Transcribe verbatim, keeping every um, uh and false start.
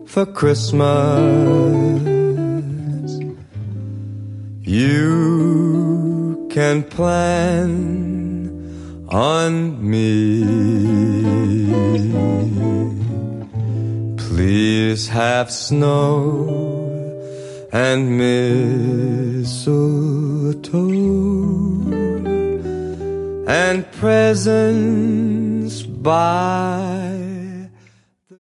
for Christmas. You can plan on me. Please have snow and mistletoe and presents by